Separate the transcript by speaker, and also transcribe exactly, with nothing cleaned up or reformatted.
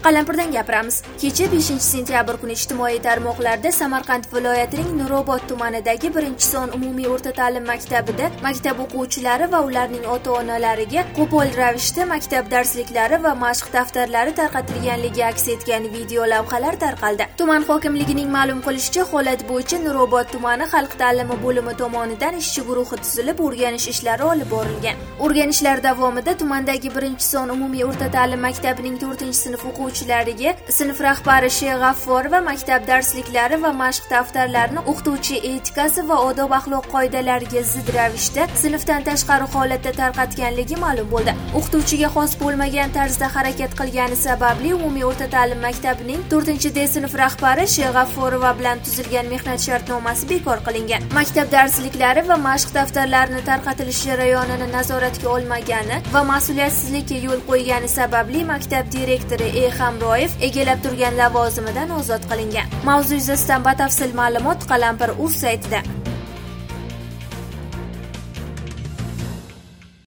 Speaker 1: Qalampirdan gapiramiz. Kecha beshinchi sentyabr kuni ijtimoiy tarmoqlarda Samarqand viloyatining Nurobod tumanidagi birinchi son umumiy o'rta ta'lim maktabida maktab o'quvchilari va ularning ota-onalariga qo'pol ravishda maktab darsliklari va mashq daftarlari tarqatilganligi aks etgan video lavhalar tarqaldi. Tuman hokimligining ma'lum qilishicha, holat bo'yicha Nurobod tumani xalq ta'limi bo'limi tomonidan ishchi guruhi tuzilib, o'rganish ishlari olib borilgan. O'rganishlar davomida tumandagi birinchi son umumiy o'rta ta'lim maktabining to'rtinchi sinf o'quvchilariga sinf rahbari Sh. G'affor va maktab darsliklari va mashq daftarlarini o'qituvchi etikasi va odob axloq qoidalariga zid ravishda sinfdan tashqari holatda tarqatganligi ma'lum bo'ldi. O'qituvchiga xos bo'lmagan tarzda harakat qilgani sababli umumiy o'rta ta'lim maktabining to'rtinchi D sinf rahbari Sh. G'afforova bilan tuzilgan mehnat shartnomasi bekor qilingan. Maktab darsliklari va mashq daftarlarini tarqatilish jarayonini nazoratga olmagani va mas'uliyatsizlikka yo'l qo'ygani sababli maktab direktori E. Hamroyev egallab turgan lavozimidan ozod qilingan. Mavzu yuzasidan batafsil ma'lumot Qalampir.uz saytida.